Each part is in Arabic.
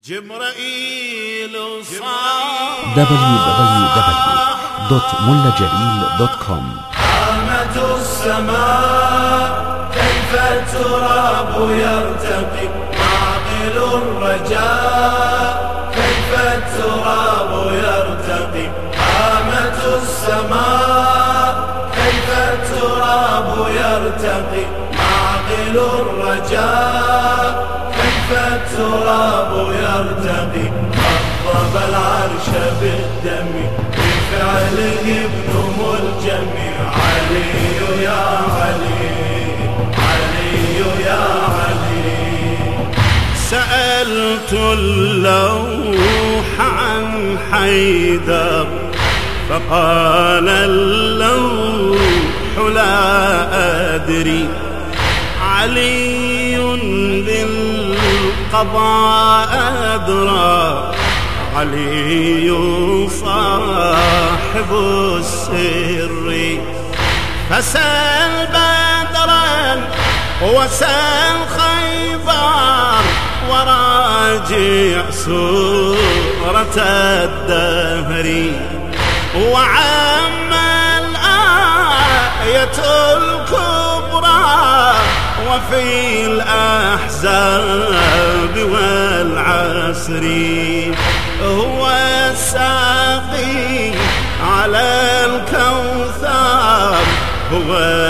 جبرائيل www.mullajalil.com. قامت السماء كيف التراب يرتقي معقل الرجاء كيف التراب يرتقي قامت السماء كيف التراب يرتقي معقل الرجاء كيف التراب يرتقي خضب العرش بالدم بفعله ابن ملجم علي يا علي علي يا علي. سألت اللوح عن حيدر فقال اللوح لا أدري علي بالقضاء أدرى علي صاحب السر. فسل بدرا وسل خيبر وراجع سورة الدهر وعم الآية الكبرى وفي الأحزاب والعسر. هو الساقي على الكوثر هو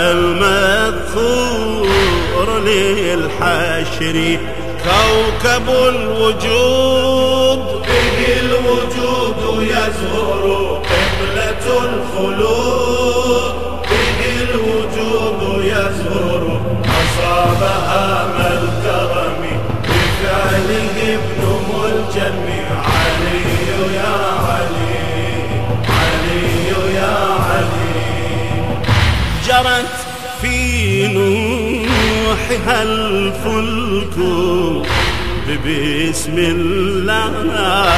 المذكور للحشر كوكب الوجود به الوجود يزهر قبلة الخلود به الوجود يزهر أصابها ما الكرم بفعله ابن ملجم علي يا علي علي يا علي. جرت في نوحها الفلك ببسم الله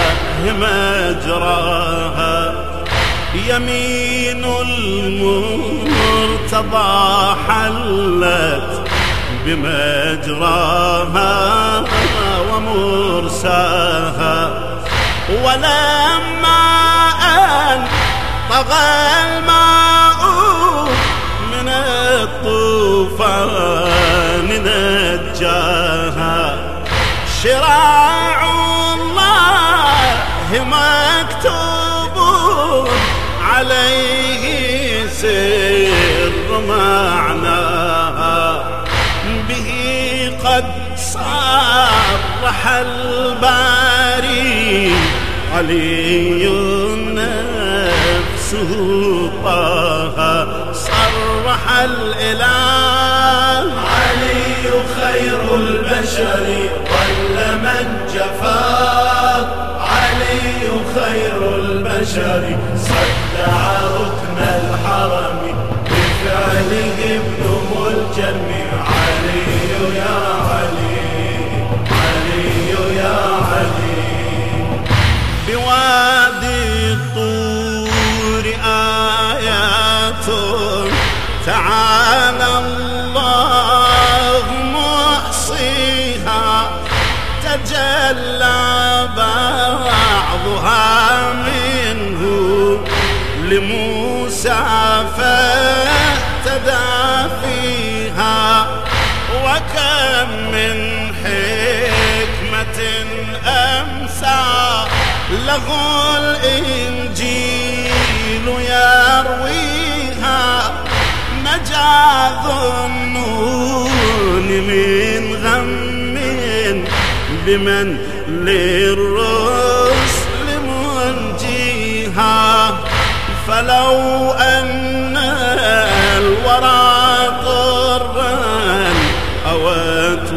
مجراها يمين المرتضى حلت بمجراها ومرساها ولما أن طغى الماء من الطوفان نجاها شراع الله مكتوب عليه سر معناها به قد صرح الباري علي نفسه طه صرح الإله علي خير البشر ضل من جفاه علي خير البشر صدع ركن الحرم بفعله ابن ملجم علي يا علي علي يا علي. بوادي الطور آيات تعالى الله محصيها تجلى بعضها منه لموسى فاهتدى فيها وكم من حكمة أمسى له الإنجيل يرويها مجاذ النون من غم بمن للرسل منجيها. فلو أن الورى طرا أوت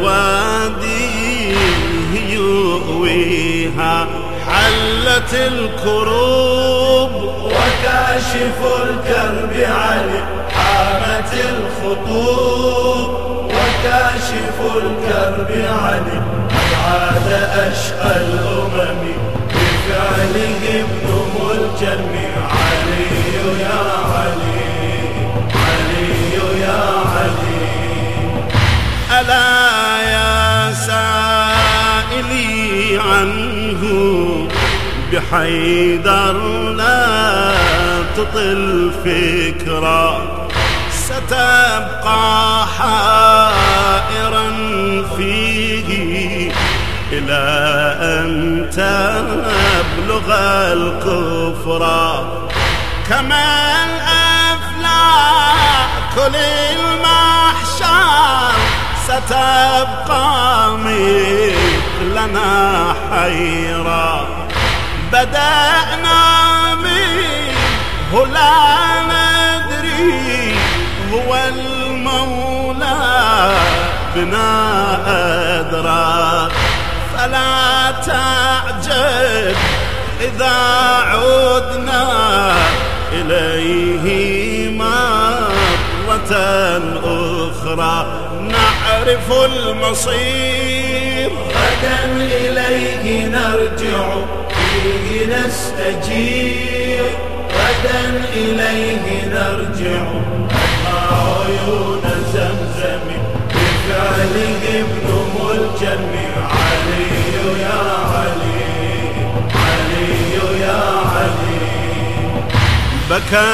واديه يؤويها حلت الكروب وكاشف الكرب علي حامت الخطوب وكاشف الكرب علي قد عاد أشقى الأمم بفعله ابن ملجم علي يا علي علي يا علي. ألا يا سائلي عن بحيدر لا تطل فكرة، ستبقى حائرا فيه إلى أن تبلغ الكفر. كما الأفلاك للمحشر ستبقى مثلنا حيرة. بدأنا منه لا ندري، هو المولى بنا أدرى. فلا تعجب إذا عدنا إليه مرة أخرى، نعرف المصير. غدا إليه نرجع فيه نستجير، غدا إليه نرجع نلقى عيون زمزم بفعله ابن ملجم. علي يا علي، علي يا علي. بكى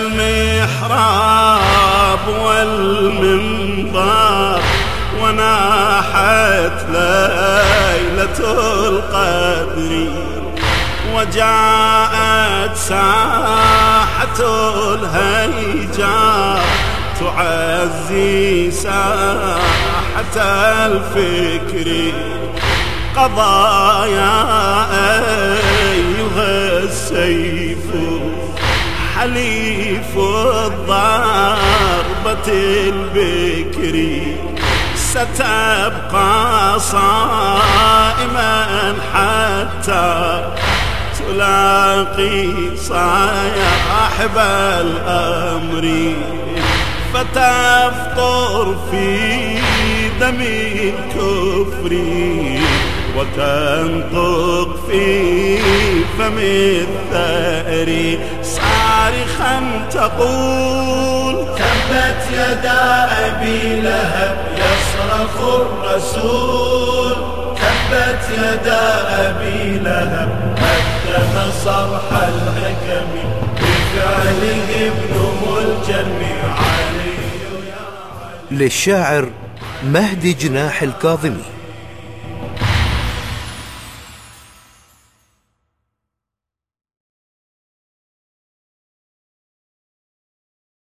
المحراب والمنبر وناحت ليلة القدر، وجاءت ساحة الهيجاء تعزي ساحة الفكر. قضايا أيها السيف حليف الضربة البكر، ستبقى صائما حتى تلاقي صاحب الأمر، فتفطر في دم الكفر وتنطق في فم الثأر، صارخا تقول تبت يدا أبي لهب يصرخ الرسول. تبت يدا أبي لهب قدم صرح الحكم بفعله ابن ملجم. علي. للشاعر مهدي جناح الكاظمي.